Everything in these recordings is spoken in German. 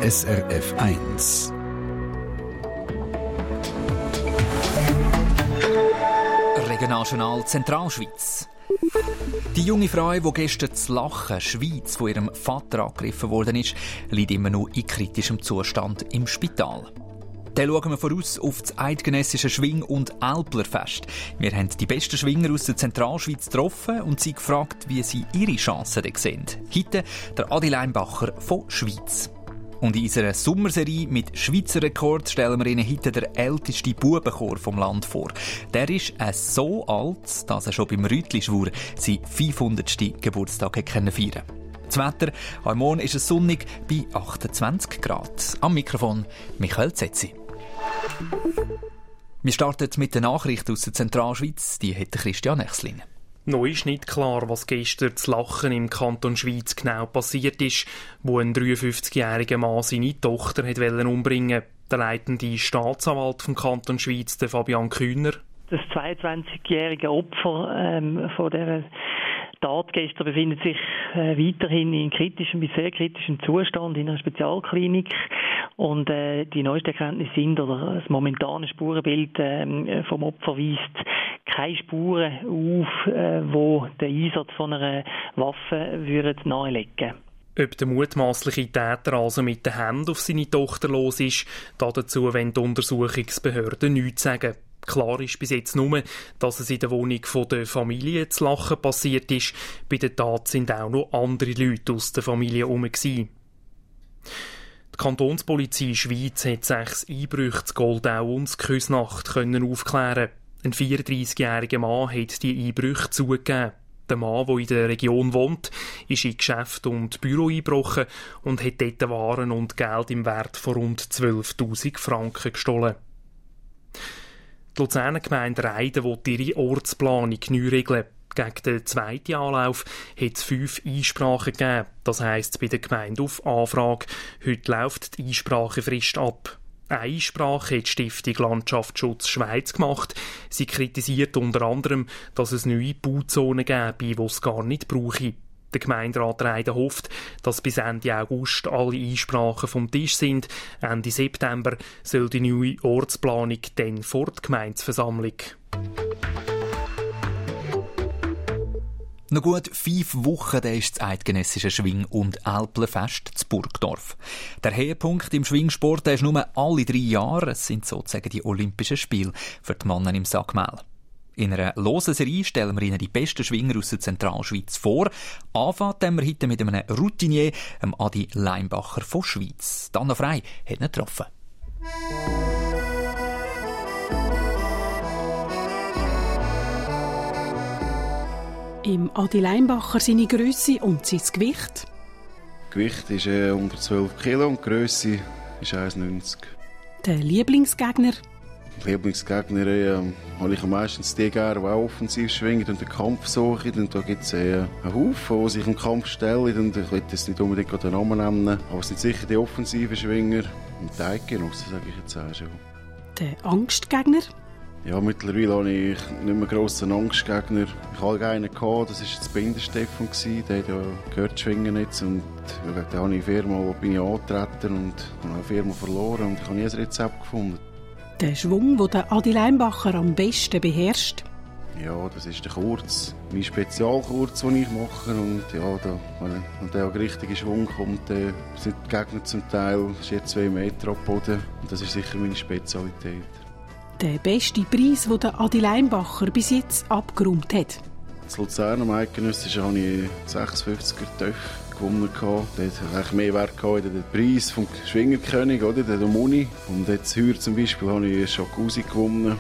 SRF 1. Regionaljournal Zentralschweiz. Die junge Frau, die gestern zu Lachen, Schweiz, von ihrem Vater angegriffen worden ist, liegt immer noch in kritischem Zustand im Spital. Dann schauen wir voraus auf das eidgenössische Schwing- und Älplerfest. Wir haben die besten Schwinger aus der Zentralschweiz getroffen und sie gefragt, wie sie ihre Chancen sehen. Heute der Adi Leinbacher von Schweiz. Und in unserer Sommerserie mit Schweizer Rekord stellen wir Ihnen heute den ältesten Bubenchor vom Land vor. Der ist so alt, dass er schon beim Rütli-Schwur seinen 500. Geburtstag feiern konnte. Das Wetter heute Morgen ist es sonnig bei 28 Grad. Am Mikrofon Michael Zetzi. Wir starten mit den Nachrichten aus der Zentralschweiz. Die hat Christian Echslin. Noch ist nicht klar, was gestern zu Lachen im Kanton Schweiz genau passiert ist, wo ein 53-jähriger Mann seine Tochter umbringen wollte. Der leitende Staatsanwalt vom Kanton Schweiz, der Fabian Kühner. Das 22-jährige Opfer von dieser Tat gestern befindet sich weiterhin in kritischem bis sehr kritischem Zustand in einer Spezialklinik. Und die neuesten Erkenntnisse sind, oder das momentane Spurenbild vom Opfer weist keine Spuren auf, wo den Einsatz von einer Waffe nahelegen würden. Ob der mutmaßliche Täter also mit den Händen auf seine Tochter los ist, dazu wollen die Untersuchungsbehörden nichts sagen. Klar ist bis jetzt nur, dass es in der Wohnung der Familie zu Lachen passiert ist. Bei der Tat sind auch noch andere Leute aus der Familie herum. Die Kantonspolizei Schweiz hat 6 Einbrüche zu Goldau und zu Küsnacht aufklären. Ein 34-jähriger Mann hat die Einbrüche zugegeben. Der Mann, der in der Region wohnt, ist in Geschäfte und Büro eingebrochen und hat dort Waren und Geld im Wert von rund 12'000 Franken gestohlen. Die Luzerner Gemeinde Reiden will ihre Ortsplanung neu regeln. Gegen den zweiten Anlauf hat es 5 Einsprachen gegeben. Das heisst bei der Gemeinde auf Anfrage. Heute läuft die Einsprachefrist ab. Eine Einsprache hat die Stiftung Landschaftsschutz Schweiz gemacht. Sie kritisiert unter anderem, dass es neue Bauzonen gäbe, die es gar nicht brauche. Der Gemeinderat Reiden hofft, dass bis Ende August alle Einsprachen vom Tisch sind. Ende September soll die neue Ortsplanung dann vor die Gemeindeversammlung. Noch gut 5 Wochen ist das eidgenössische Schwing- und Älplerfest zu Burgdorf. Der Höhepunkt im Schwingsport ist nur alle 3 Jahre. Es sind sozusagen die Olympischen Spiele für die Männer im Sackmehl. In einer losen Serie stellen wir Ihnen die besten Schwinger aus der Zentralschweiz vor. Anfangen wir heute mit einem Routinier, dem Adi Leinbacher von Schweiz. Anna Frey hat ihn getroffen. Im Adi Leinbacher seine Grösse und sein Gewicht? Gewicht ist unter 12 Kilo und die Grösse ist 1,90. Der Lieblingsgegner? Lieblingsgegner habe ich meistens die gerne, die auch offensiv schwingen und den Kampf suchen. Und da gibt es einen Haufen, die sich im Kampf stellen. Und ich will jetzt nicht unbedingt den Namen nennen, aber es sind sicher die offensiven Schwinger. Und die Eidgenossen, sage ich jetzt auch schon. Der Angstgegner? Ja, mittlerweile habe ich nicht mehr grossen Angstgegner. Ich hatte einen, das war das Binderstefan. Der hat ja gehört schwingen jetzt. Und ja, da habe ich eine Firma, wo bin ich angetreten und habe eine Firma verloren. Und ich habe nie ein Rezept gefunden. Der Schwung, den der Adi Leinbacher am besten beherrscht? Ja, das ist der Kurz, mein Spezialkurz, den ich mache. Und ja, wenn der richtige Schwung kommt, sind die Gegner zum Teil 2 Meter ab Boden. Und das ist sicher meine Spezialität. Der beste Preis, den der Adi Leinbacher bis jetzt abgeräumt hat? In Luzern am Eidgenössischen habe ich 56er Töpfe gewonnen. Der hat eigentlich mehr Wert als der Preis vom Schwingerkönig, oder? Der Muni. Und jetzt heuer zum Beispiel habe ich Jacuzzi gewonnen.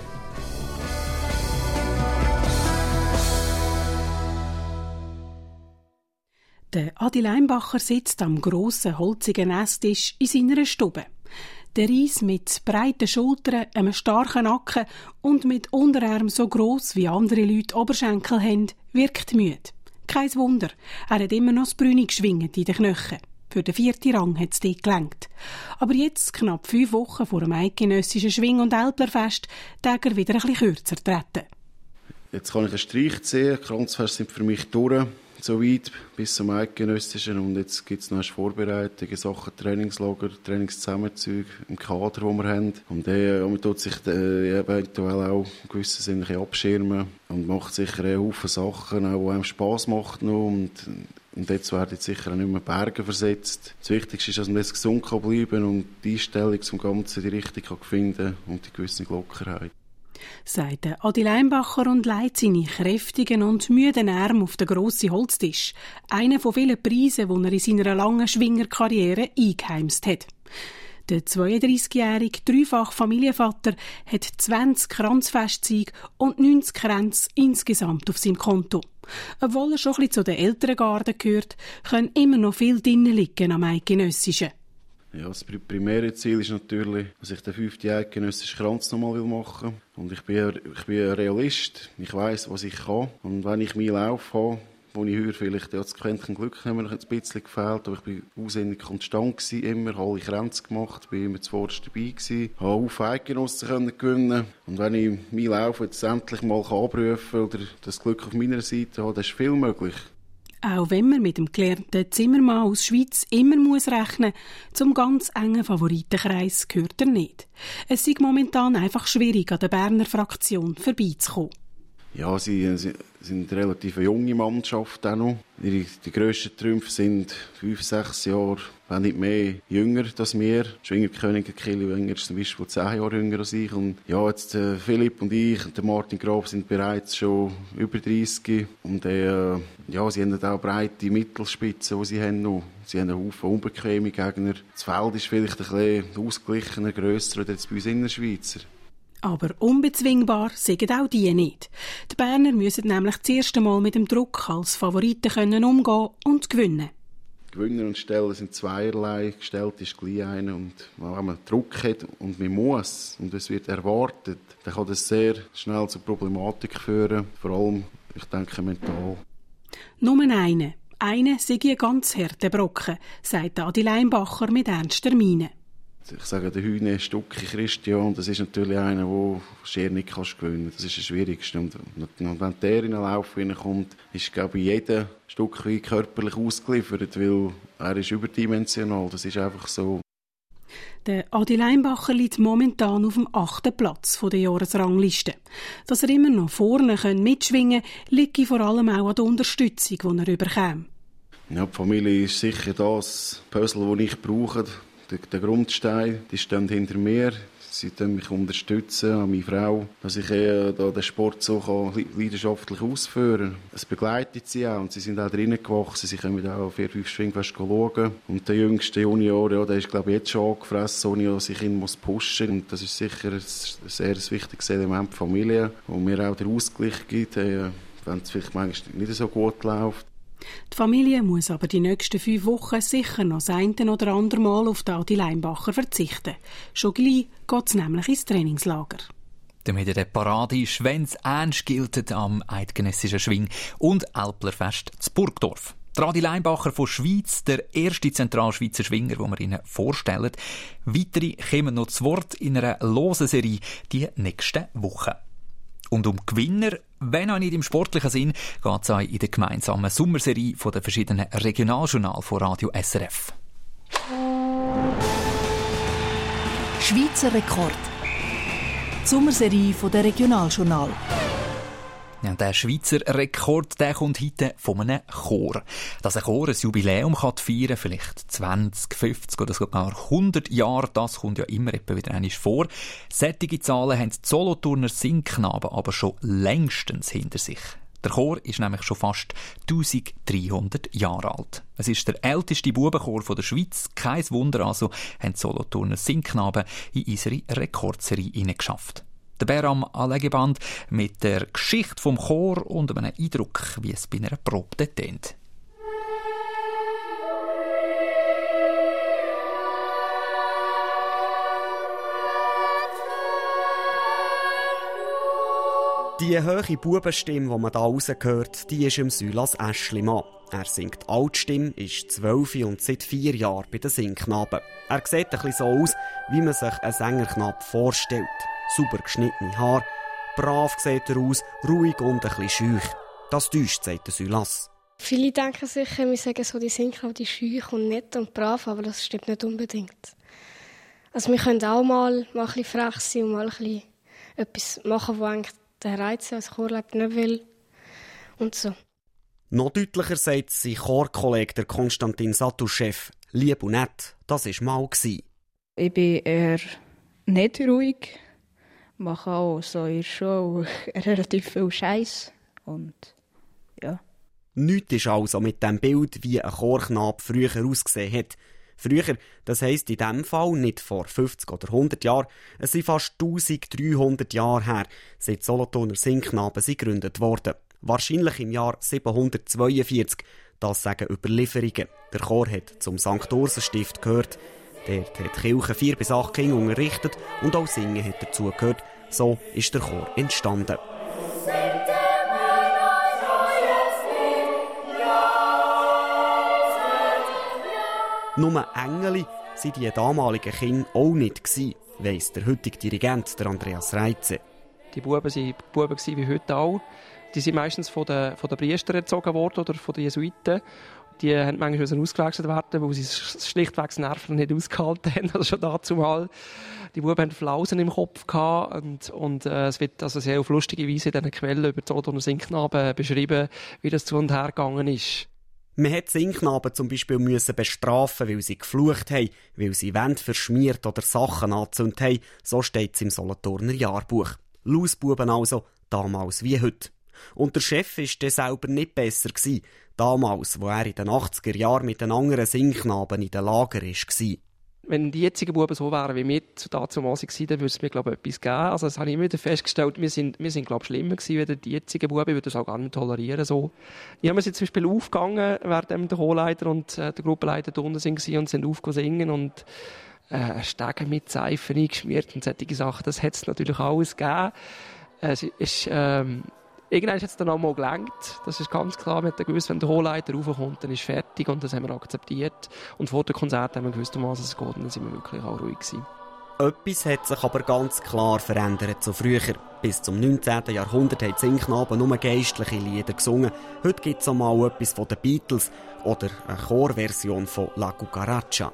Der Adi Leinbacher sitzt am grossen, holzigen Esstisch in seiner Stube. Der Reis mit breiten Schultern, einem starken Nacken und mit Unterarm so gross wie andere Leute Oberschenkel haben, wirkt müde. Kein Wunder, er hat immer noch das Brüni geschwingt in den Knöcheln. Für den 4. Rang hat es dort gelangt. Aber jetzt, knapp 5 Wochen vor dem eidgenössischen Schwing- und Älplerfest, tag er wieder ein bisschen kürzer treten. Jetzt kann ich einen Streich ziehen, die Kranzfeste sind für mich durch. so weit bis zum Eidgenössischen und jetzt gibt es noch Vorbereitungen in Sachen Trainingslager, Trainingszusammenzüge im Kader, den wir haben. Und man tut sich eventuell auch in gewissem Sinne ein bisschen abschirmen und macht sicher einen Haufen Sachen, auch, die einem Spass macht noch. Und jetzt werden sicher auch nicht mehr Berge versetzt. Das Wichtigste ist, dass man gesund bleiben kann und die Einstellung zum Ganzen die Richtung finden und die gewisse Lockerheit. Sagt Adi Leimbacher und legt seine kräftigen und müden Arme auf den grossen Holztisch. Einer von vielen Preisen, die er in seiner langen Schwingerkarriere eingeheimst hat. Der 32-jährige, dreifach Familienvater hat 20 Kranzfestsiege und 90 Kränze insgesamt auf seinem Konto. Obwohl er schon ein bisschen zu den älteren Garden gehört, können immer noch viel drinnen liegen am Eidgenössischen. Ja, das primäre Ziel ist natürlich, dass ich den 5. Eidgenössischen Kranz nochmal machen will. Und ich bin ein Realist. Ich weiss, was ich kann. Und wenn ich meinen Lauf habe, wo ich höre, vielleicht das Quäntchen Glück haben mir noch ein bisschen gefehlt, aber ich war ausinnig konstant gewesen, immer, habe alle Kränze gemacht, bin immer zuvorderst dabei gewesen, habe auf Eidgenossen gewinnen. Und wenn ich meinen Lauf jetzt endlich mal abrufen kann oder das Glück auf meiner Seite habe, dann ist viel möglich. Auch wenn man mit dem gelernten Zimmermann aus Schweiz immer muss rechnen muss, zum ganz engen Favoritenkreis gehört er nicht. Es ist momentan einfach schwierig, an der Berner Fraktion vorbeizukommen. Ja, sie sind eine relativ junge Mannschaft auch noch. Die grössten Trümpfe sind 5-6 Jahre, wenn nicht mehr, jünger als wir. Schwingerkönig Kili Wenger ist zum Beispiel 10 Jahre jünger als ich. Und ja, jetzt Philipp und ich und der Martin Graf sind bereits schon über 30. Und ja, sie haben auch breite Mittelspitzen, die sie haben noch. Sie haben einen Haufen unbequeme Gegner. Das Feld ist vielleicht ein bisschen ausgeglichener, grösser als jetzt bei uns Innerschweizer. Aber unbezwingbar sind auch die nicht. Die Berner müssen nämlich das erste Mal mit dem Druck als Favoriten umgehen und gewinnen. Gewinner und Stellen sind zweierlei. Gestellt ist gleich einer. Und wenn man Druck hat und man muss und es wird erwartet, dann kann das sehr schnell zu Problematik führen. Vor allem, ich denke, mental. Nur einer. Einer sei ein ganz harter Brocken, sagt Adi Leimbacher mit ernster Miene. Ich sage, der Hühne Stucki Christian, das ist natürlich einer, der schier nicht gewinnen kann. Das ist das Schwierigste. Und wenn der in den Lauf hineinkommt, ist, glaube ich, jeder Stucki körperlich ausgeliefert, weil er ist überdimensional. Das ist einfach so. Der Adi Leimbacher liegt momentan auf dem 8. Platz der Jahresrangliste. Dass er immer noch vorne mitschwingen kann, liegt vor allem auch an der Unterstützung, die er bekommt. Ja, die Familie ist sicher das Puzzle, das ich brauche. Der Grundstein, die stehen hinter mir. Sie unterstützen mich, an meine Frau, dass ich den Sport so leidenschaftlich ausführen kann. Es begleitet sie auch und sie sind auch drinnen gewachsen. Sie können auch 4-5 Schwingfeste schauen. Und der jüngste Junior, ja, der ist, glaube ich, jetzt schon angefressen, ohne dass ich ihn pushen muss. Und das ist sicher ein sehr wichtiges Element der Familie, wo mir auch den Ausgleich gibt, wenn es vielleicht manchmal nicht so gut läuft. Die Familie muss aber die nächsten 5 Wochen sicher noch das eine oder andere Mal auf Adi Leimbacher verzichten. Schon gleich geht es nämlich ins Trainingslager. Damit der Parade ist, wenn es ernst gilt am Eidgenössischen Schwing- und Älplerfest zu Burgdorf. Adi Leimbacher von Schweiz, der erste Zentralschweizer Schwinger, den wir Ihnen vorstellen. Weitere kommen noch zu Wort in einer losen Serie die nächsten Wochen. Und um Gewinner, wenn auch nicht im sportlichen Sinn, geht es auch in der gemeinsamen Sommerserie von den verschiedenen Regionaljournalen von Radio SRF. Schweizer Rekord. Die Sommerserie von der Regionaljournal. Ja, der Schweizer Rekord, der kommt heute von einem Chor. Dass ein Chor ein Jubiläum feiern kann, vielleicht 20, 50 oder sogar 100 Jahre, das kommt ja immer wieder einmal vor. Solche Zahlen haben die Solothurner Singknaben aber schon längstens hinter sich. Der Chor ist nämlich schon fast 1300 Jahre alt. Es ist der älteste Bubenchor der Schweiz. Kein Wunder also, haben die Solothurner Singknaben in unsere Rekordserie hineingeschafft. Der Beram Allegeband mit der Geschichte vom Chor und einem Eindruck, wie es bei einer Probe tönt. Die hohe Bubenstimme, die man hier rausgehört, die ist im Sylas Aeschlimann. Er singt Altstimme, ist 12 und seit 4 Jahren bei den Singknaben. Er sieht ein bisschen so aus, wie man sich einen Sängerknaben vorstellt. Sauber geschnittene Haare, brav sieht er aus, ruhig und ein bisschen schüch. Das täuscht, sagt der Sylas. Viele denken sicher, wir sagen so, die sind auch die schüch und nett und brav, aber das stimmt nicht unbedingt. Also wir können auch mal ein bisschen frech sein und mal ein bisschen etwas machen, was eigentlich der Reiz als Chorleiter nicht will. Und so. Noch deutlicher sagt sein Chorkollege, der Konstantin Satuschew, lieb und nett, das war mal. Ich bin eher nicht ruhig, mache auch so in der Show relativ viel Scheiß und ja. Nichts ist also mit dem Bild, wie ein Chorknabe früher ausgesehen hat. Früher, das heisst in diesem Fall nicht vor 50 oder 100 Jahren, es sind fast 1300 Jahre her, seit Solothurner Singknaben gegründet worden. Wahrscheinlich im Jahr 742, das sagen Überlieferungen. Der Chor hat zum St. Ursenstift gehört. Dort hat die Kirche 4 bis 8 Kinder unterrichtet und auch Singen hat dazu gehört. So ist der Chor entstanden. Nur Engel waren die damaligen Kinder auch nicht, weiss der heutige Dirigent, der Andreas Reitze. Die Buben waren Buben wie heute auch. Die sind meistens von den Priestern erzogen worden oder von den Jesuiten. Die haben manchmal ausgewechselt werden, weil sie schlichtweg das Nerven nicht ausgehalten haben. Also schon dazu mal. Die Buben hatten Flausen im Kopf gehabt und es wird also sehr auf lustige Weise in diesen Quellen über die Solothurner Singknaben beschrieben, wie das zu und her gegangen ist. Man musste Singknaben zum Beispiel bestrafen, weil sie geflucht haben, weil sie Wände verschmiert oder Sachen angezündet haben. So steht es im Solothurner Jahrbuch. Lausbuben also, damals wie heute. Und der Chef war dann selber nicht besser gewesen, damals, wo er in den 80er Jahren mit den anderen Singknaben in den Lager war. Wenn die jetzigen Buben so wären wie wir damals waren, dann würde es mir, glaube ich, etwas geben. Also das habe ich immer wieder festgestellt. Wir sind glaube ich, schlimmer gewesen als die jetzigen Buben. Ich würde das auch gar nicht tolerieren. So. Ich habe mir jetzt zum Beispiel aufgegangen, während der Chorleiter und der Gruppenleiter da unten waren und sind aufgesungen und Stege mit Seife eingeschmiert und solche Sachen. Das hat es natürlich alles gegeben. Es ist, irgendwann hat es dann auch mal gelangt. Das ist ganz klar. Wir haben gewusst, wenn der Chorleiter raufkommt, dann ist fertig und das haben wir akzeptiert. Und vor dem Konzert haben wir gewusst, um was es geht und dann sind wir wirklich auch ruhig gewesen. Etwas hat sich aber ganz klar verändert zu früher. Bis zum 19. Jahrhundert haben die Singknaben nur geistliche Lieder gesungen. Heute gibt es auch mal etwas von den Beatles oder eine Chorversion von La Cucaracha.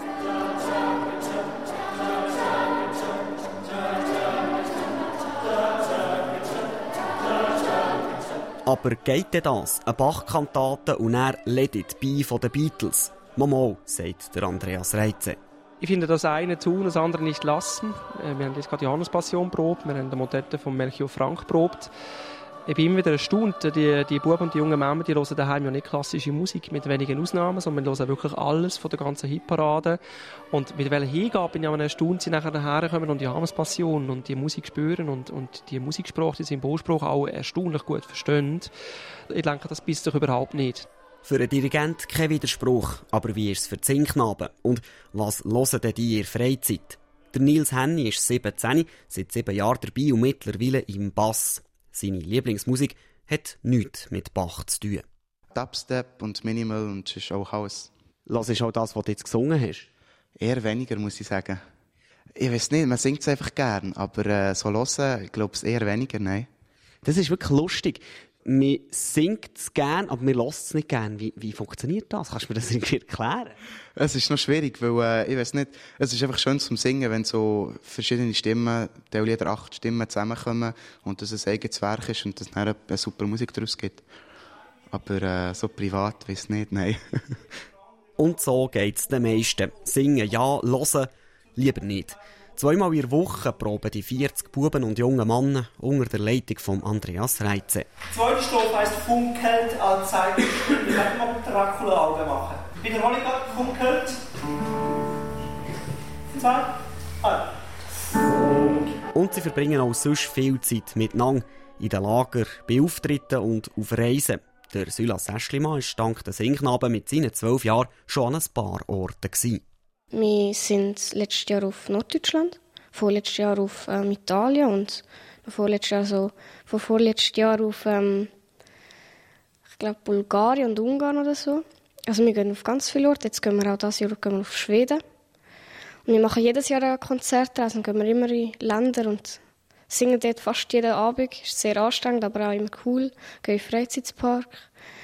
Aber geht denn das? Eine Bach-Kantate und dann «Let it be» von den Beatles? Mal, sagt der Andreas Reitze. Ich finde, das eine tun, das andere nicht lassen. Wir haben jetzt gerade die Johannespassion probt, wir haben die Motette von Melchior Frank probt. Ich bin immer wieder erstaunt, die Buben und die jungen Männer, die hören daheim ja nicht klassische Musik, mit wenigen Ausnahmen, sondern wir hören wirklich alles von der ganzen Hitparade. Und mit welcher Hingabe bin ich auch erstaunt, sie nachher herkommen und die Johannespassion und die Musik spüren und die Musiksprache, die Symbolsprache auch erstaunlich gut verstehen. Ich denke, das beißt sich überhaupt nicht. Für einen Dirigent kein Widerspruch, aber wie ist es für die Singknaben? Und was hören denn die in ihrer Freizeit? Der Nils Henny ist 17, seit 7 Jahren dabei und mittlerweile im Bass. Seine Lieblingsmusik hat nichts mit Bach zu tun. Dubstep und Minimal und das ist auch Haus. Lass ist auch das, was du jetzt gesungen hast? Eher weniger, muss ich sagen. Ich weiß nicht, man singt es einfach gern, aber so hören, ich glaube es eher weniger, nein. Das ist wirklich lustig. Man singt es gern, aber man hört es nicht gern. Wie funktioniert das? Kannst du mir das irgendwie erklären? Es ist noch schwierig, weil ich weiß nicht, es ist einfach schön zum Singen, wenn so verschiedene Stimmen, Lieder 8 Stimmen zusammenkommen und das ein eigenes Werk ist und das dann eine super Musik daraus gibt. Aber so privat, weiß nicht, nein. Und so geht es den meisten. Singen ja, hören lieber nicht. 2-mal in der Woche proben die 40 Buben und jungen Männer unter der Leitung von Andreas Reitze. Die zweite Strophe heisst «Funkelt als Zeichen». Wir werden mal Dracula-Augen machen. Wiederhole ich gerade «Funkelt». 2, 1. Und sie verbringen auch sonst viel Zeit miteinander. In den Lager, bei Auftritten und auf Reisen. Der Sylas Eschlimann war dank der Singknaben mit seinen 12 Jahren schon an ein paar Orten gewesen. Wir sind letztes Jahr auf Norddeutschland, vorletztes Jahr auf Italien und vorletztes Jahr auf ich glaube Bulgarien und Ungarn oder so. Also wir gehen auf ganz viele Orte. Jetzt gehen wir auch dieses Jahr auf Schweden. Und wir machen jedes Jahr ein Konzert, also gehen wir immer in Länder und singen dort fast jeden Abend. Ist sehr anstrengend, aber auch immer cool. Gehen in den Freizeitpark.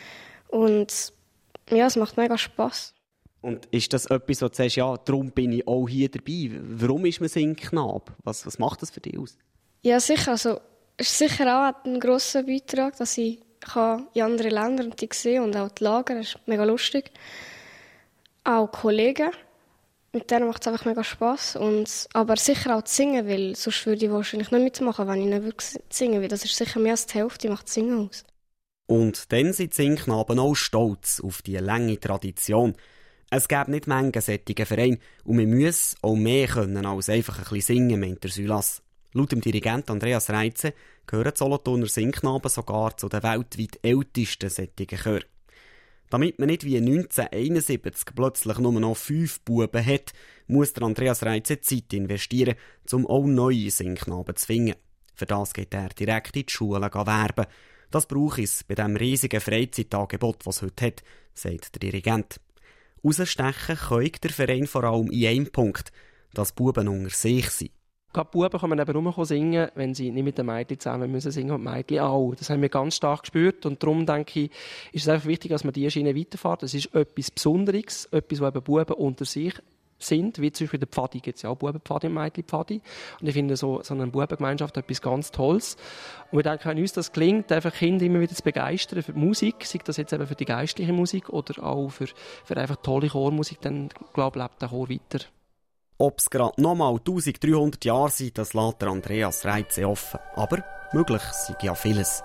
Und ja, es macht mega Spass. Und ist das etwas, wo du sagst, ja, darum bin ich auch hier dabei? Warum ist man Singknabe? Was macht das für dich aus? Ja, sicher. Also, es ist sicher auch ein grosser Beitrag, dass ich in andere Länder und die sehen und auch die Lager. Das ist mega lustig. Auch Kollegen. Mit denen macht es einfach mega Spass. Aber sicher auch zu singen, weil sonst würde ich wahrscheinlich nicht mitmachen, wenn ich nicht wirklich singen will. Das ist sicher mehr als die Hälfte, macht das Singen aus. Und dann sind die Singknaben auch stolz auf diese lange Tradition. Es gäbe nicht Menge solche Vereine und man muss auch mehr können als einfach ein bisschen singen, meint der Sylas. Laut dem Dirigent Andreas Reitze gehören die Solothurner Singknaben sogar zu den weltweit ältesten solchen Chören. Damit man nicht wie 1971 plötzlich nur noch 5 Buben hat, muss der Andreas Reitze Zeit investieren, um auch neue Singknaben zu finden. Für das geht er direkt in die Schulen werben. Das braucht es bei dem riesigen Freizeitangebot, das es heute hat, sagt der Dirigent. Rausstechen kann der Verein vor allem in einem Punkt, dass Buben unter sich sind. Gerade Buben können eben nur singen, wenn sie nicht mit den Mädchen zusammen müssen singen und die Mädchen auch. Das haben wir ganz stark gespürt und darum denke ich, ist es einfach wichtig, dass man diese Schiene weiterfährt. Das ist etwas Besonderes, etwas, wo eben Buben unter sich sind, wie zum Beispiel der Pfadi, gibt es ja auch Bubenpfadi und Mädchenpfadi. Und ich finde so eine Bubengemeinschaft etwas ganz Tolles. Und wir denken, wenn uns das gelingt, einfach Kinder immer wieder zu begeistern für die Musik, sei das jetzt eben für die geistliche Musik oder auch für einfach tolle Chormusik, dann glaube ich, lebt der Chor weiter. Ob es gerade nochmal 1300 Jahre sind, das lässt Andreas Reitze offen. Aber möglich sei ja vieles.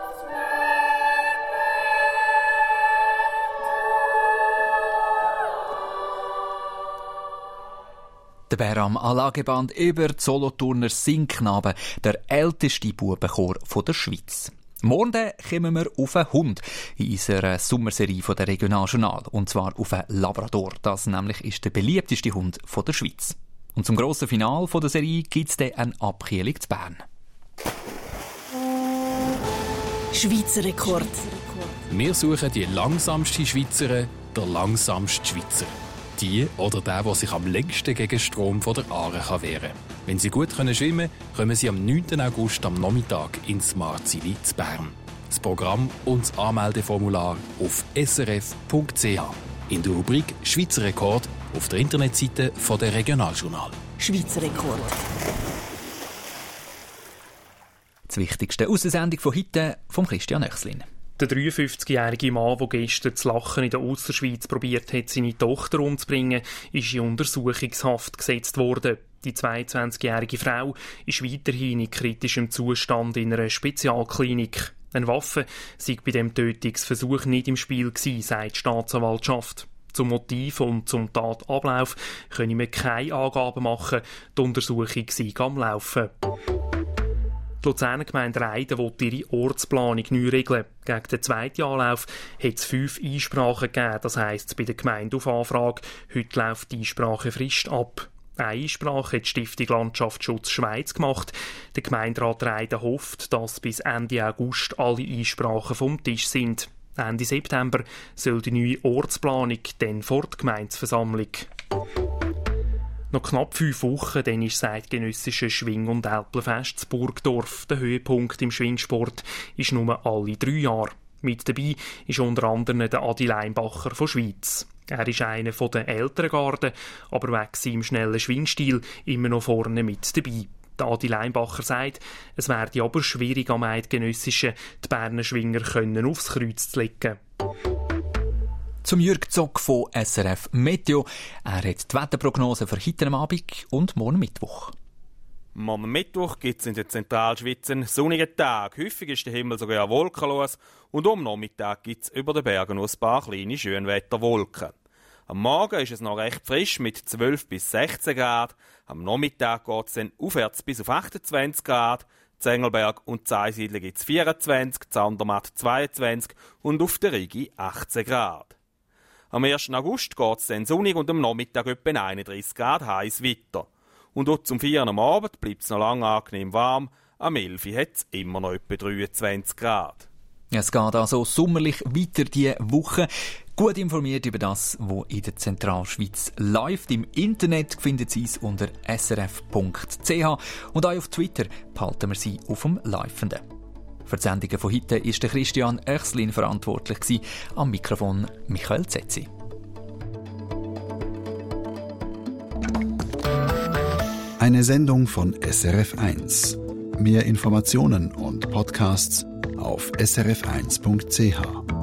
Der Bär am Anlageband über die Solothurner Singknaben, der älteste Bubenchor der Schweiz. Morgen kommen wir auf einen Hund in unserer Sommerserie von der Regionaljournal. Und zwar auf einen Labrador. Das nämlich ist der beliebteste Hund der Schweiz. Und zum grossen Finale der Serie gibt es dann eine Abkühlung zu Bern. Schweizer Rekord. Wir suchen die langsamste Schweizerin, der langsamste Schweizer. Die oder der sich am längsten gegen den Strom von der Aare wehren kann. Wenn sie gut schwimmen können, kommen sie am 9. August am Nachmittag ins Smart City zu Bern. Das Programm und das Anmeldeformular auf srf.ch. In der Rubrik Schweizer Rekord auf der Internetseite von der Regionaljournal. Schweizer Rekord. Das Wichtigste aus der Sendung von heute von Christian Oechslin. Der 53-jährige Mann, der gestern zu Lachen in der Ostschweiz probiert hat, seine Tochter umzubringen, ist in Untersuchungshaft gesetzt worden. Die 22-jährige Frau ist weiterhin in kritischem Zustand in einer Spezialklinik. Eine Waffe sei bei dem Tötungsversuch nicht im Spiel gewesen, sagt die Staatsanwaltschaft. Zum Motiv und zum Tatablauf können wir keine Angaben machen. Die Untersuchung sei am Laufen. Die Luzerner Gemeinde Reiden will ihre Ortsplanung neu regeln. Gegen den zweiten Anlauf hat es 5 Einsprachen gegeben, das heisst bei der Gemeinde auf Anfrage. Heute läuft die Einsprachefrist ab. Eine Einsprache hat die Stiftung Landschaftsschutz Schweiz gemacht. Der Gemeinderat Reiden hofft, dass bis Ende August alle Einsprachen vom Tisch sind. Ende September soll die neue Ortsplanung dann vor die Gemeindeversammlung. Noch knapp 5 Wochen, dann ist das eidgenössische Schwing- und Älplerfest zu Burgdorf. Der Höhepunkt im Schwingsport ist nur alle 3 Jahre. Mit dabei ist unter anderem der Adi Leinbacher von Schweiz. Er ist einer der älteren Garden, aber wegen seinem schnellen Schwingstil immer noch vorne mit dabei. Der Adi Leinbacher sagt, es werde aber schwierig am Eidgenössischen, die Berner Schwinger können aufs Kreuz zu legen. Zum Jürg Zock von SRF Meteo. Er hat die Wetterprognose für heute Abend und morgen Mittwoch. Morgen Mittwoch gibt es in der Zentralschweiz einen sonnigen Tag. Häufig ist der Himmel sogar wolkenlos und am Nachmittag gibt es über den Bergen noch ein paar kleine Schönwetterwolken. Am Morgen ist es noch recht frisch mit 12 bis 16 Grad. Am Nachmittag geht es dann aufwärts bis auf 28 Grad. Zengelberg und Zeisiedler gibt es 24, Zandermatt 22 und auf der Rigi 18 Grad. Am 1. August geht es dann sonnig und am Nachmittag etwa 31 Grad heiß weiter. Und auch zum 4. am Abend bleibt es noch lange angenehm warm. Am 11. hat es immer noch etwa 23 Grad. Es geht also sommerlich weiter diese Woche. Gut informiert über das, was in der Zentralschweiz läuft. Im Internet finden Sie es unter srf.ch und auch auf Twitter behalten wir Sie auf dem Laufenden. Für die Sendungen von heute war der Christian Oechslin verantwortlich, am Mikrofon Michael Zetzi. Eine Sendung von SRF1. Mehr Informationen und Podcasts auf srf1.ch.